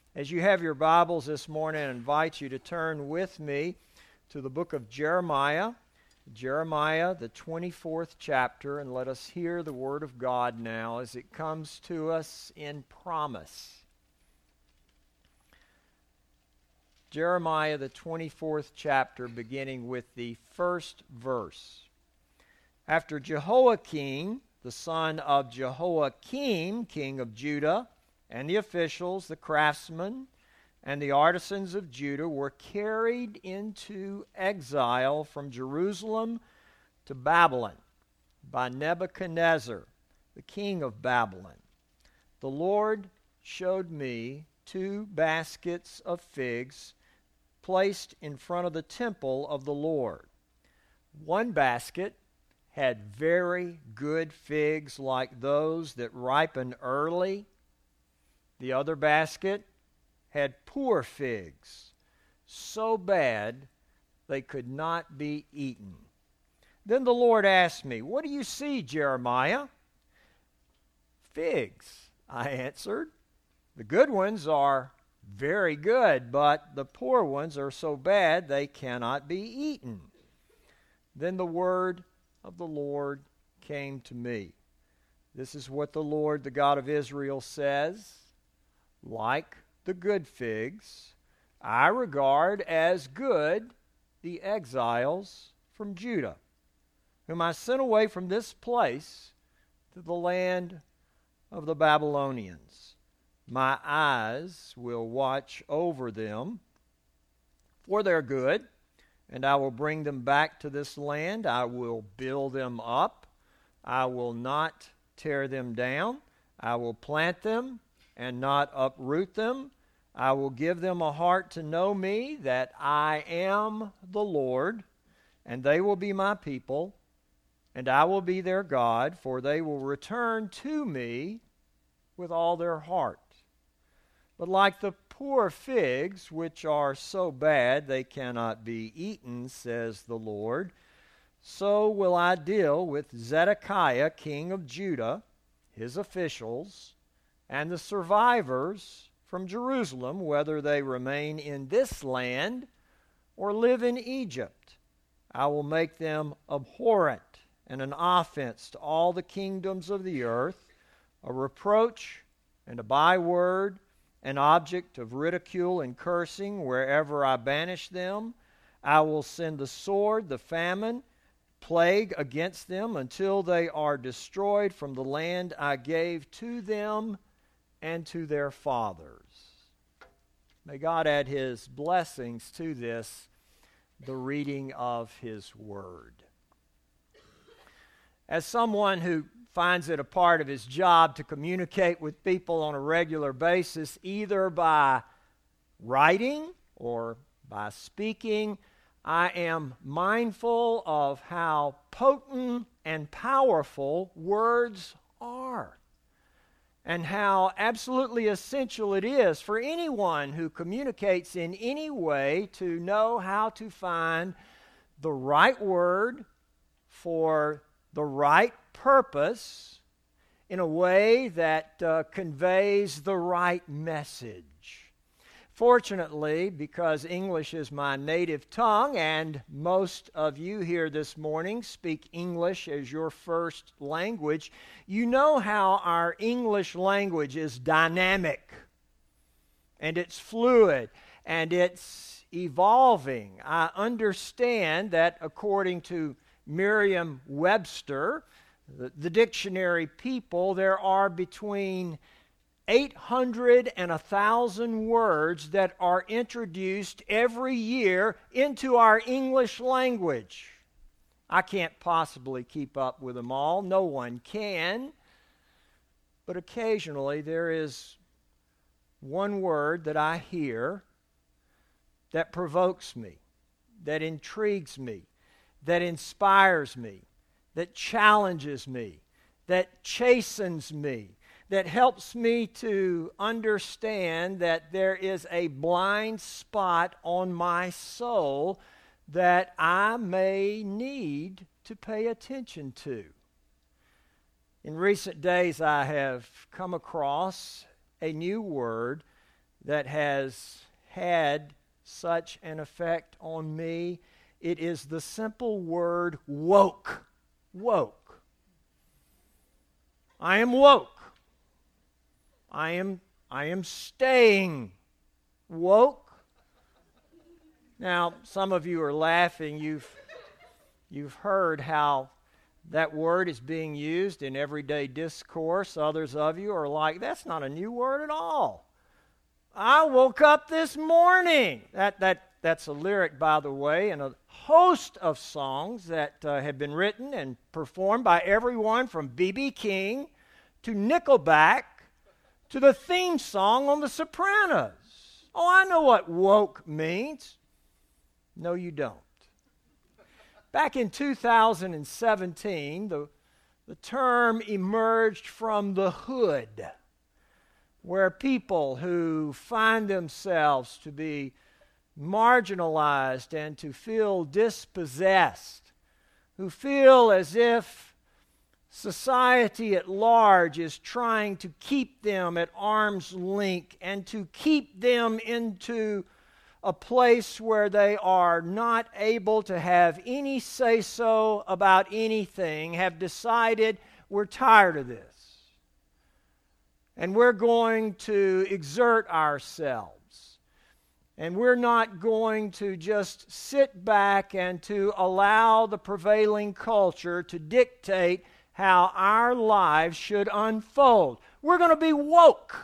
As you have your Bibles this morning, I invite you to turn with me to the book of Jeremiah, the 24th chapter, and let us hear the Word of God now as it comes to us in promise. Jeremiah, the 24th chapter, beginning with the first verse. After Jehoiakim, the son of Jehoiakim, king of Judah, and the officials, the craftsmen, and the artisans of Judah were carried into exile from Jerusalem to Babylon by Nebuchadnezzar, the king of Babylon. The Lord showed me 2 baskets of figs placed in front of the temple of the Lord. One basket had very good figs like those that ripen early. The other basket had poor figs, so bad they could not be eaten. Then the Lord asked me, "What do you see, Jeremiah?" "Figs," I answered. "The good ones are very good, but the poor ones are so bad they cannot be eaten." Then the word of the Lord came to me. "This is what the Lord, the God of Israel, says. Like the good figs, I regard as good the exiles from Judah, whom I sent away from this place to the land of the Babylonians. My eyes will watch over them for their good, and I will bring them back to this land. I will build them up. I will not tear them down. I will plant them and not uproot them. I will give them a heart to know me, that I am the Lord, and they will be my people, and I will be their God, for they will return to me with all their heart. But like the poor figs, which are so bad they cannot be eaten, says the Lord, so will I deal with Zedekiah, king of Judah, his officials, and the survivors from Jerusalem, whether they remain in this land or live in Egypt. I will make them abhorrent and an offense to all the kingdoms of the earth, a reproach and a byword, an object of ridicule and cursing wherever I banish them. I will send the sword, the famine, plague against them until they are destroyed from the land I gave to them and to their fathers." May God add His blessings to this, the reading of His Word. As someone who finds it a part of his job to communicate with people on a regular basis, either by writing or by speaking, I am mindful of how potent and powerful words are, and how absolutely essential it is for anyone who communicates in any way to know how to find the right word for the right purpose in a way that conveys the right message. Fortunately, because English is my native tongue, and most of you here this morning speak English as your first language, you know how our English language is dynamic, and it's fluid, and it's evolving. I understand that according to Merriam-Webster, the dictionary people, there are between 800 and 1,000 words that are introduced every year into our English language. I can't possibly keep up with them all. No one can. But occasionally there is one word that I hear that provokes me, that intrigues me, that inspires me, that challenges me, that chastens me, that helps me to understand that there is a blind spot on my soul that I may need to pay attention to. In recent days, I have come across a new word that has had such an effect on me. It is the simple word woke. Woke. I am woke. I am staying woke. Now, some of you are laughing. You've heard how that word is being used in everyday discourse. Others of you are like, that's not a new word at all. I woke up this morning. That's a lyric, by the way, in a host of songs that have been written and performed by everyone from B.B. King to Nickelback to the theme song on The Sopranos. Oh, I know what woke means. No, you don't. Back in 2017, the term emerged from the hood, where people who find themselves to be marginalized and to feel dispossessed, who feel as if society at large is trying to keep them at arm's length and to keep them into a place where they are not able to have any say-so about anything, have decided we're tired of this. And we're going to exert ourselves. And we're not going to just sit back and to allow the prevailing culture to dictate how our lives should unfold. We're going to be woke.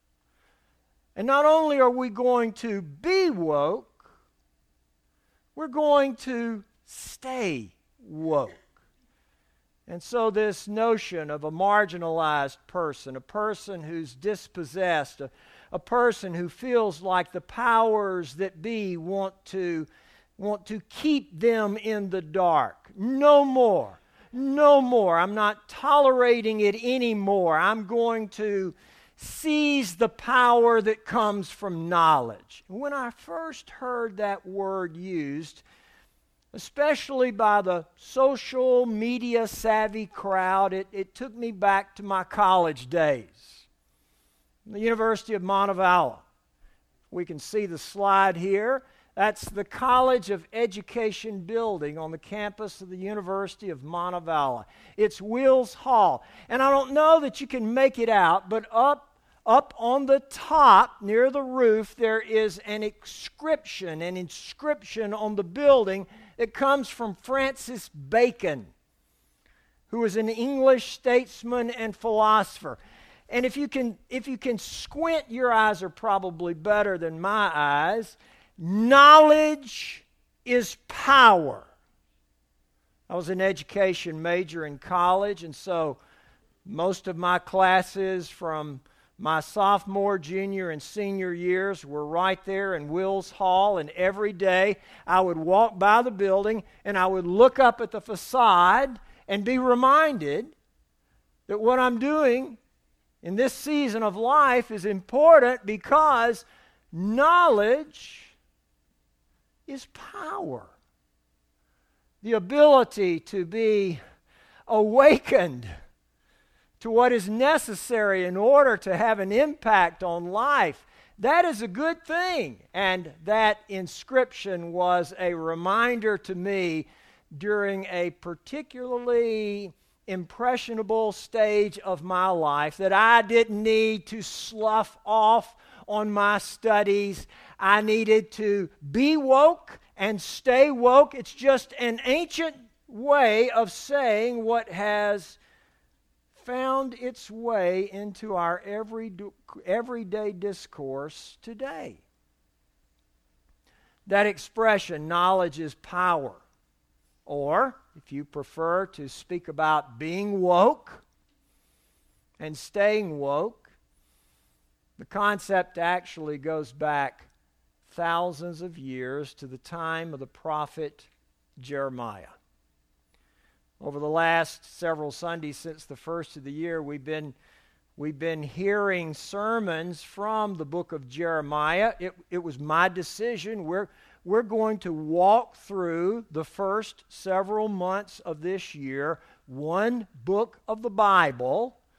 And not only are we going to be woke, we're going to stay woke. And so this notion of a marginalized person, a person who's dispossessed, a person who feels like the powers that be want to keep them in the dark. No more. No more. I'm not tolerating it anymore. I'm going to seize the power that comes from knowledge. When I first heard that word used, especially by the social media savvy crowd, it took me back to my college days. The University of Montevallo. We can see the slide here. That's the College of Education building on the campus of the University of Montevallo. It's Wills Hall. And I don't know that you can make it out, but up on the top near the roof there is an inscription on the building that comes from Francis Bacon, who was an English statesman and philosopher. And if you can squint, your eyes are probably better than my eyes. Knowledge is power. I was an education major in college, and so most of my classes from my sophomore, junior, and senior years were right there in Wills Hall, and every day I would walk by the building and I would look up at the facade and be reminded that what I'm doing in this season of life is important because knowledge is power. The ability to be awakened to what is necessary in order to have an impact on life, that is a good thing. And that inscription was a reminder to me during a particularly impressionable stage of my life that I didn't need to slough off on my studies. I needed to be woke and stay woke. It's just an ancient way of saying what has found its way into our everyday discourse today. That expression, knowledge is power. Or, if you prefer to speak about being woke and staying woke, the concept actually goes back thousands of years to the time of the prophet Jeremiah. Over the last several Sundays since the first of the year, we've been hearing sermons from the book of Jeremiah. It was my decision. We're going to walk through the first several months of this year, one book of the Bible,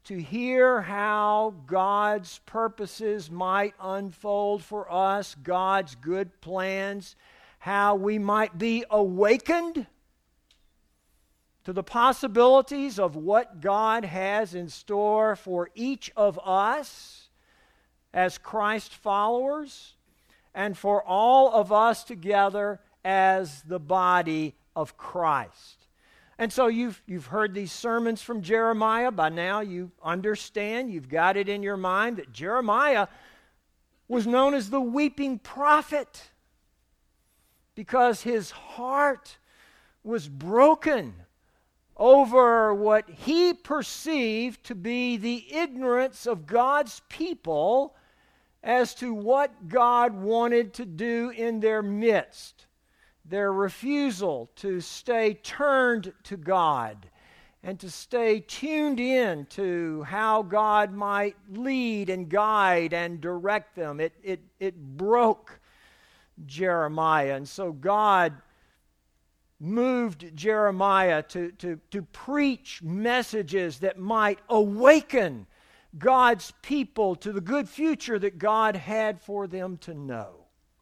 to hear how God's purposes might unfold for us, God's good plans, how we might be awakened to the possibilities of what God has in store for each of us as Christ followers, and for all of us together as the body of Christ. And so you've heard these sermons from Jeremiah. By now you understand, you've got it in your mind that Jeremiah was known as the weeping prophet because his heart was broken over what he perceived to be the ignorance of God's people as to what God wanted to do in their midst. Their refusal to stay turned to God and to stay tuned in to how God might lead and guide and direct them. It broke Jeremiah. And so God moved Jeremiah to preach messages that might awaken God's people to the good future that God had for them to know.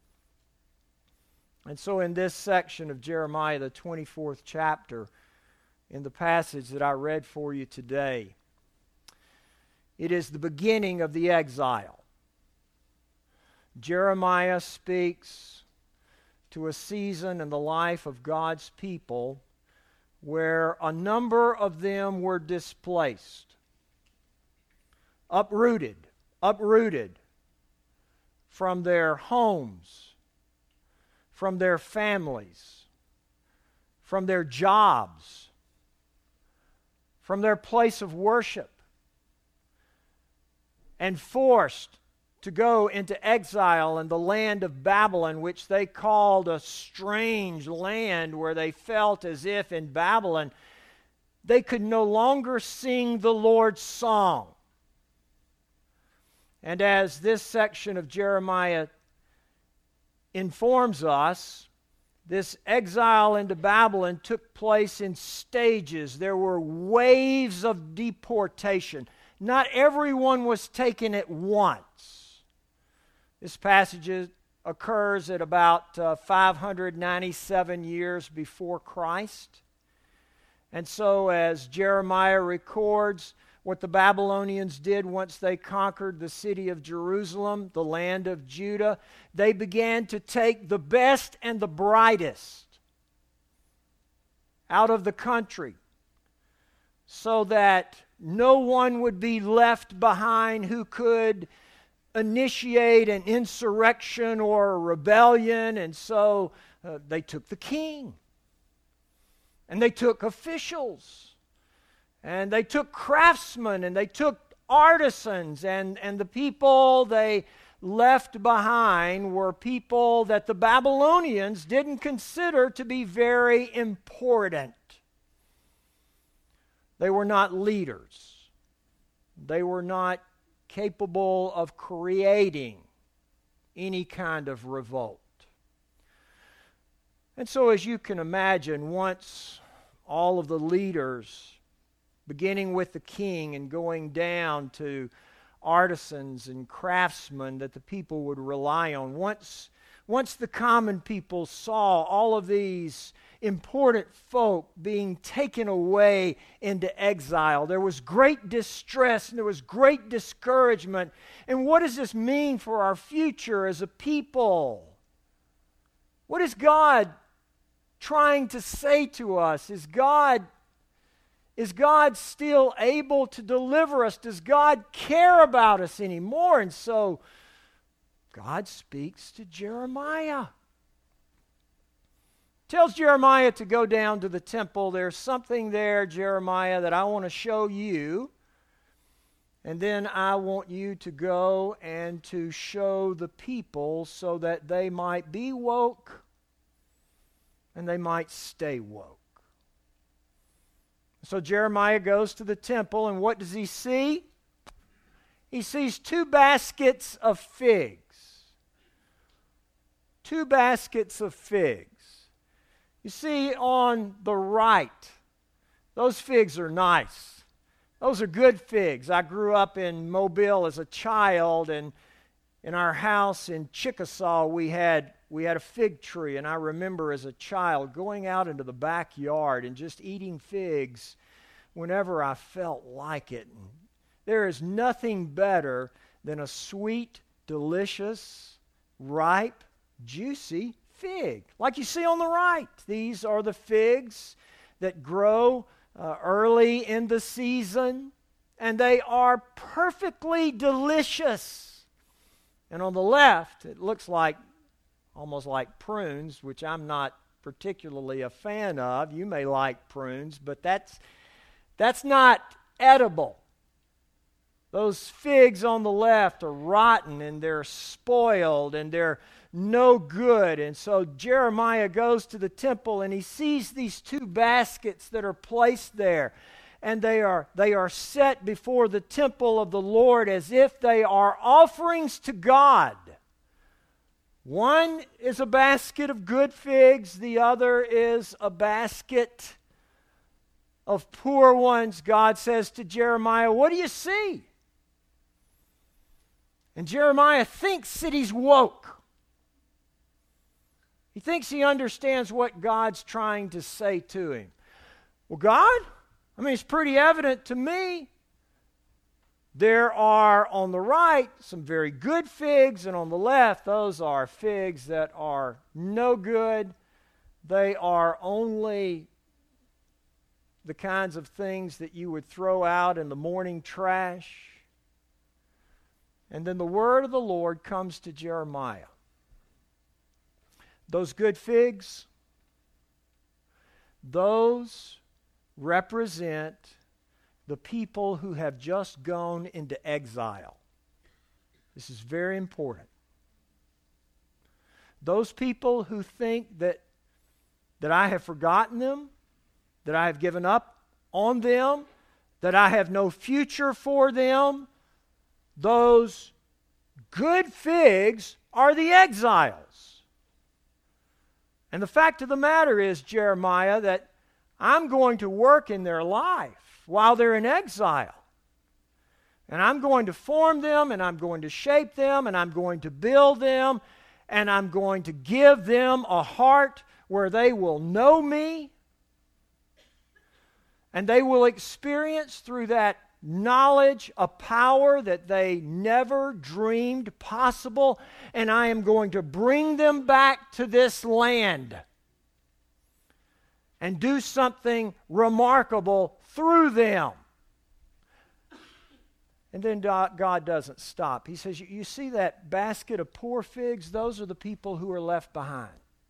And so in this section of Jeremiah, the 24th chapter, in the passage that I read for you today, it is the beginning of the exile. Jeremiah speaks to a season in the life of God's people where a number of them were displaced, uprooted from their homes, from their families, from their jobs, from their place of worship, and forced to go into exile in the land of Babylon, which they called a strange land, where they felt as if in Babylon they could no longer sing the Lord's song. And as this section of Jeremiah informs us, this exile into Babylon took place in stages. There were waves of deportation. Not everyone was taken at once. This passage occurs at about 597 years before Christ. And so as Jeremiah records what the Babylonians did once they conquered the city of Jerusalem, the land of Judah, they began to take the best and the brightest out of the country so that no one would be left behind who could initiate an insurrection or a rebellion. And so they took the king, and they took officials, and they took craftsmen, and they took artisans, and the people they left behind were people that the Babylonians didn't consider to be very important. They were not leaders. They were not capable of creating any kind of revolt. And so, as you can imagine, once all of the leaders, beginning with the king and going down to artisans and craftsmen that the people would rely on, once the common people saw all of these important folk being taken away into exile, there was great distress and there was great discouragement. And what does this mean for our future as a people? What is God trying to say to us? Is God still able to deliver us? Does God care about us anymore? And so God speaks to Jeremiah. Tells Jeremiah to go down to the temple. There's something there, Jeremiah, that I want to show you. And then I want you to go and to show the people so that they might be woke and they might stay woke. So Jeremiah goes to the temple, and what does he see? He sees 2 baskets of figs. 2 baskets of figs. You see, on the right, those figs are nice. Those are good figs. I grew up in Mobile as a child, and in our house in Chickasaw, we had a fig tree, and I remember as a child going out into the backyard and just eating figs whenever I felt like it. There is nothing better than a sweet, delicious, ripe, juicy fig, like you see on the right. These are the figs that grow early in the season, and they are perfectly delicious. And on the left, it looks like almost like prunes, which I'm not particularly a fan of. You may like prunes, but that's not edible. Those figs on the left are rotten, and they're spoiled, and they're no good. And so Jeremiah goes to the temple, and he sees these two baskets that are placed there. And they are set before the temple of the Lord as if they are offerings to God. One is a basket of good figs, the other is a basket of poor ones. God says to Jeremiah, "What do you see?" And Jeremiah thinks that he's woke. He thinks he understands what God's trying to say to him. Well, God, it's pretty evident to me. There are on the right some very good figs, and on the left, those are figs that are no good. They are only the kinds of things that you would throw out in the morning trash. And then the word of the Lord comes to Jeremiah. Those good figs, those represent the people who have just gone into exile. This is very important. Those people who think that I have forgotten them, that I have given up on them, that I have no future for them, those good figs are the exiles. And the fact of the matter is, Jeremiah, that I'm going to work in their life while they're in exile. And I'm going to form them, and I'm going to shape them, and I'm going to build them, and I'm going to give them a heart where they will know me, and they will experience through that knowledge a power that they never dreamed possible, and I am going to bring them back to this land and do something remarkable through them. And then God doesn't stop. He says, you see that basket of poor figs? Those are the people who are left behind.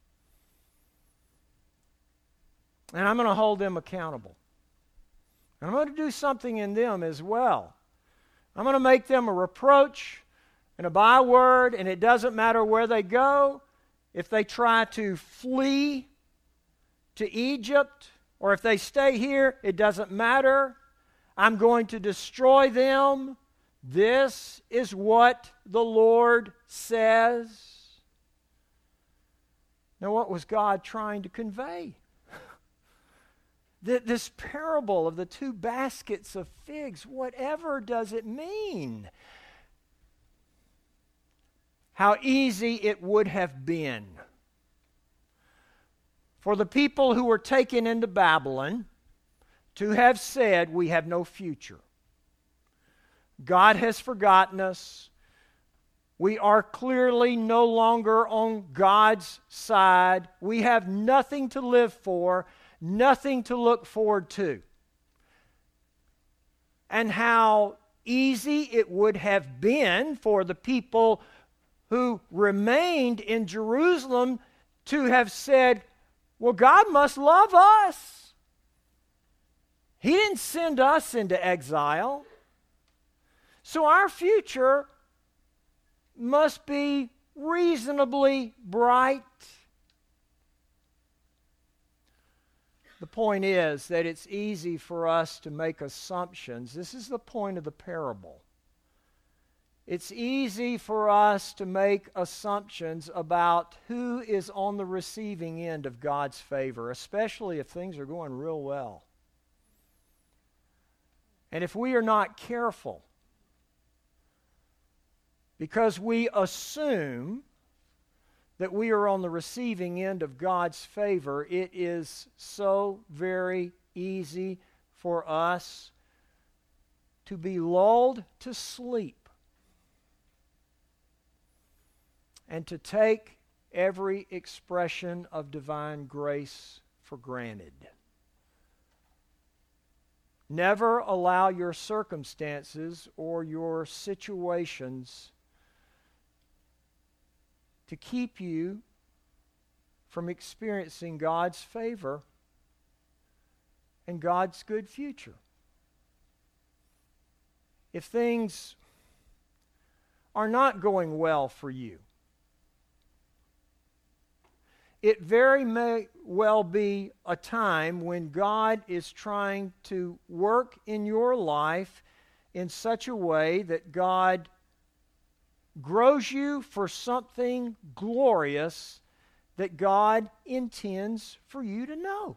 And I'm going to hold them accountable. And I'm going to do something in them as well. I'm going to make them a reproach and a byword, and it doesn't matter where they go. If they try to flee to Egypt, or if they stay here, it doesn't matter. I'm going to destroy them. This is what the Lord says. Now, what was God trying to convey? This parable of the two baskets of figs, whatever does it mean? How easy it would have been for the people who were taken into Babylon to have said, we have no future. God has forgotten us. We are clearly no longer on God's side. We have nothing to live for, nothing to look forward to. And how easy it would have been for the people who remained in Jerusalem to have said, well, God must love us. He didn't send us into exile. So our future must be reasonably bright. The point is that it's easy for us to make assumptions. This is the point of the parable. It's easy for us to make assumptions about who is on the receiving end of God's favor, especially if things are going real well. And if we are not careful, because we assume that we are on the receiving end of God's favor, it is so very easy for us to be lulled to sleep and to take every expression of divine grace for granted. Never allow your circumstances or your situations to keep you from experiencing God's favor and God's good future. If things are not going well for you, it very may well be a time when God is trying to work in your life in such a way that God grows you for something glorious that God intends for you to know.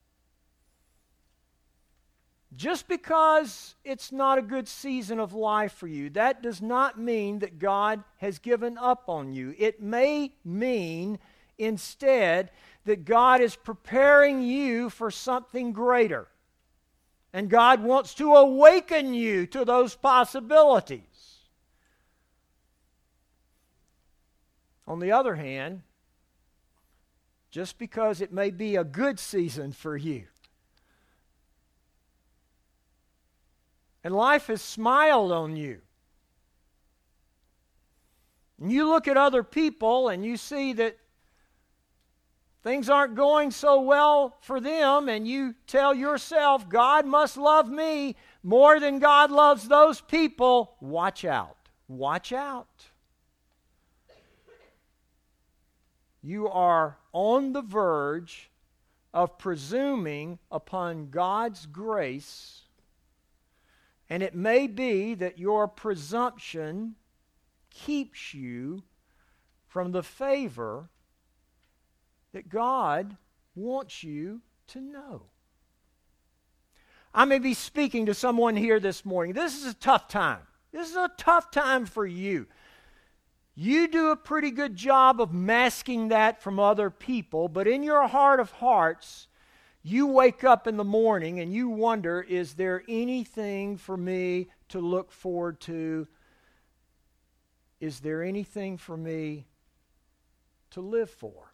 Just because it's not a good season of life for you, that does not mean that God has given up on you. It may mean instead that God is preparing you for something greater. And God wants to awaken you to those possibilities. On the other hand, just because it may be a good season for you, and life has smiled on you, and you look at other people and you see that things aren't going so well for them, and you tell yourself, God must love me more than God loves those people, watch out. Watch out. You are on the verge of presuming upon God's grace, and it may be that your presumption keeps you from the favor that God wants you to know. I may be speaking to someone here this morning. This is a tough time. This is a tough time for you. You do a pretty good job of masking that from other people, but in your heart of hearts, you wake up in the morning and you wonder, is there anything for me to look forward to? Is there anything for me to live for?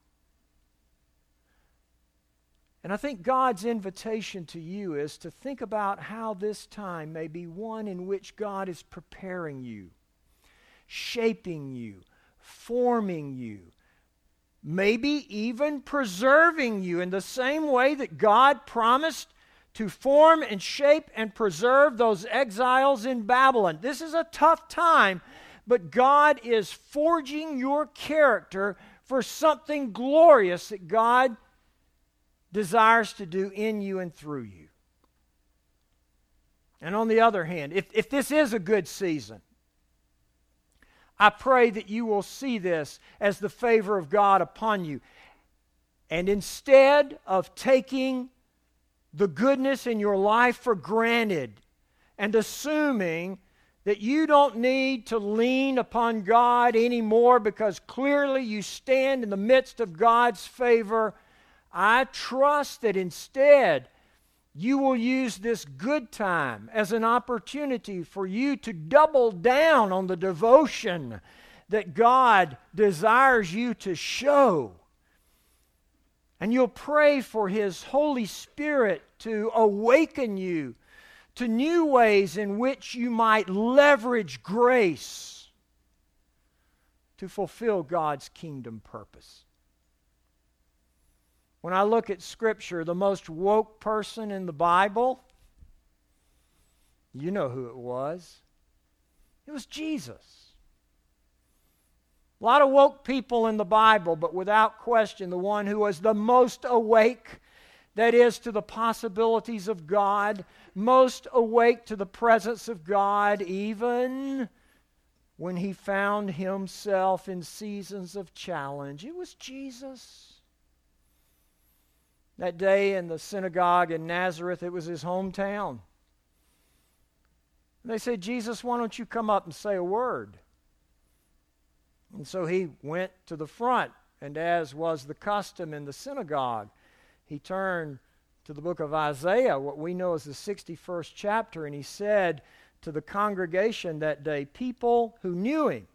And I think God's invitation to you is to think about how this time may be one in which God is preparing you, shaping you, forming you, maybe even preserving you in the same way that God promised to form and shape and preserve those exiles in Babylon. This is a tough time, but God is forging your character for something glorious that God desires to do in you and through you. And on the other hand, if this is a good season, I pray that you will see this as the favor of God upon you. And instead of taking the goodness in your life for granted and assuming that you don't need to lean upon God anymore because clearly you stand in the midst of God's favor, I trust that instead you will use this good time as an opportunity for you to double down on the devotion that God desires you to show. And you'll pray for His Holy Spirit to awaken you to new ways in which you might leverage grace to fulfill God's kingdom purpose. When I look at Scripture, the most woke person in the Bible, you know who it was. It was Jesus. A lot of woke people in the Bible, but without question, the one who was the most awake, that is, to the possibilities of God, most awake to the presence of God, even when he found himself in seasons of challenge. It was Jesus. That day in the synagogue in Nazareth, it was his hometown. And they said, Jesus, why don't you come up and say a word? And so he went to the front, and as was the custom in the synagogue, he turned to the book of Isaiah, what we know as the 61st chapter, and he said to the congregation that day, people who knew him,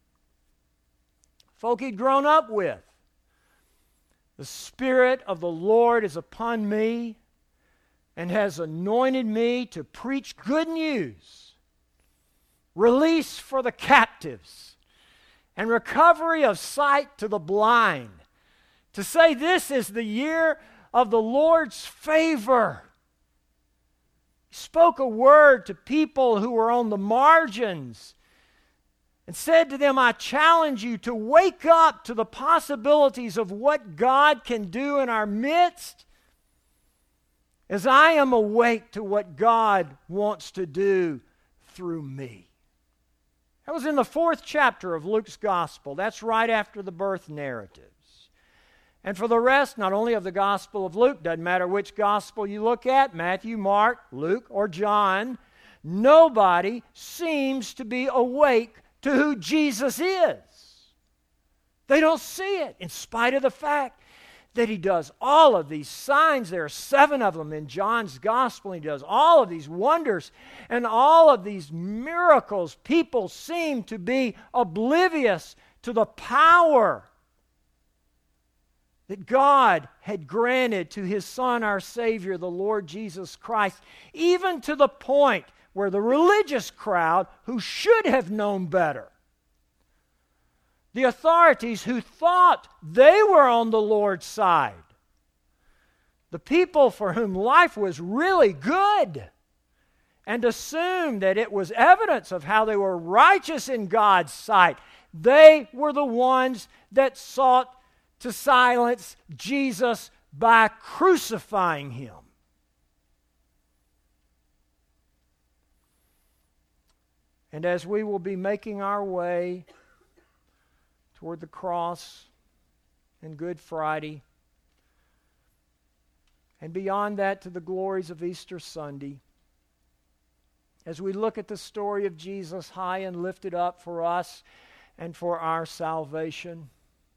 folk he'd grown up with, the Spirit of the Lord is upon me and has anointed me to preach good news, release for the captives, and recovery of sight to the blind, to say this is the year of the Lord's favor. He spoke a word to people who were on the margins and said to them, I challenge you to wake up to the possibilities of what God can do in our midst, as I am awake to what God wants to do through me. That was in the 4th chapter of Luke's Gospel. That's right after the birth narratives. And for the rest, not only of the Gospel of Luke, doesn't matter which Gospel you look at, Matthew, Mark, Luke, or John, nobody seems to be awake to who Jesus is. They don't see it, in spite of the fact that he does all of these signs. There are 7 of them in John's Gospel. He does all of these wonders and all of these miracles. People seem to be oblivious to the power that God had granted to His Son, our Savior, the Lord Jesus Christ, even to the point where the religious crowd, who should have known better, the authorities who thought they were on the Lord's side, the people for whom life was really good, and assumed that it was evidence of how they were righteous in God's sight, they were the ones that sought to silence Jesus by crucifying Him. And as we will be making our way toward the cross and Good Friday, and beyond that to the glories of Easter Sunday, as we look at the story of Jesus high and lifted up for us and for our salvation,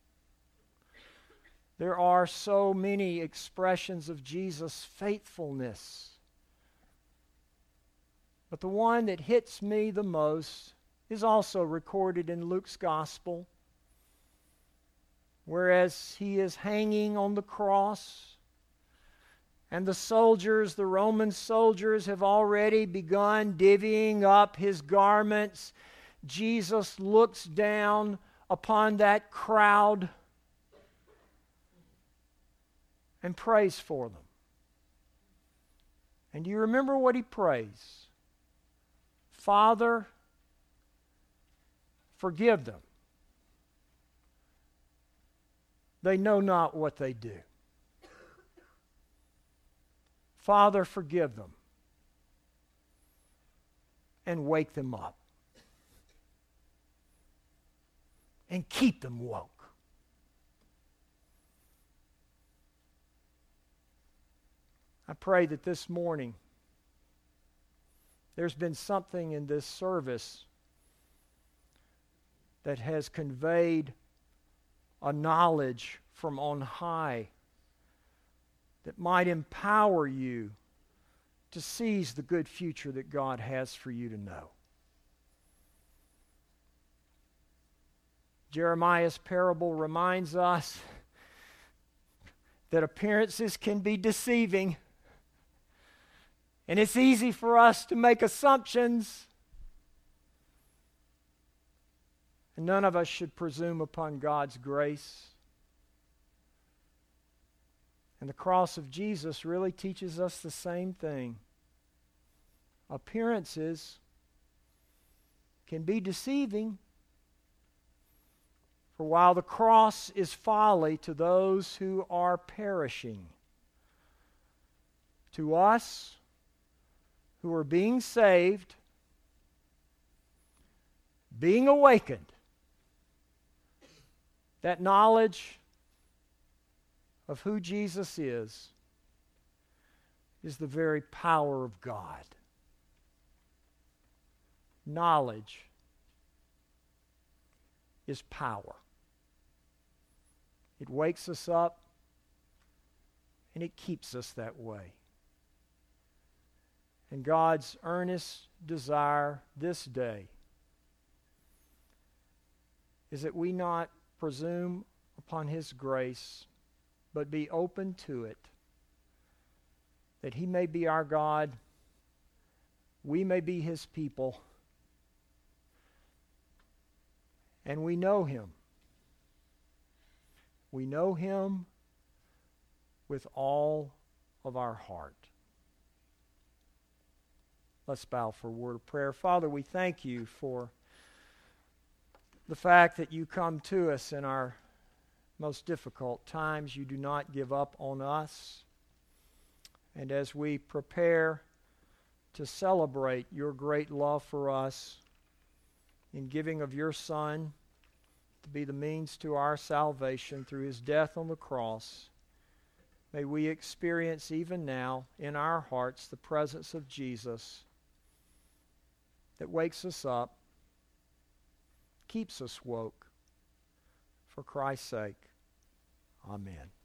there are so many expressions of Jesus' faithfulness. But the one that hits me the most is also recorded in Luke's Gospel, whereas he is hanging on the cross, and the soldiers, the Roman soldiers, have already begun divvying up his garments. Jesus looks down upon that crowd and prays for them. And do you remember what he prays? Father, forgive them. They know not what they do. Father, forgive them. And wake them up. And keep them woke. I pray that this morning there's been something in this service that has conveyed a knowledge from on high that might empower you to seize the good future that God has for you to know. Jeremiah's parable reminds us that appearances can be deceiving. And it's easy for us to make assumptions. And none of us should presume upon God's grace. And the cross of Jesus really teaches us the same thing. Appearances can be deceiving. For while the cross is folly to those who are perishing, to us who are being saved, being awakened, that knowledge of who Jesus is the very power of God. knowledge is power. It wakes us up and it keeps us that way. And God's earnest desire this day is that we not presume upon His grace, but be open to it, that He may be our God, we may be His people, and we know Him. We know Him with all of our heart. Let's bow for a word of prayer. Father, we thank You for the fact that You come to us in our most difficult times. You do not give up on us. And as we prepare to celebrate Your great love for us in giving of Your Son to be the means to our salvation through His death on the cross, may we experience even now in our hearts the presence of Jesus that wakes us up, keeps us woke, for Christ's sake. Amen.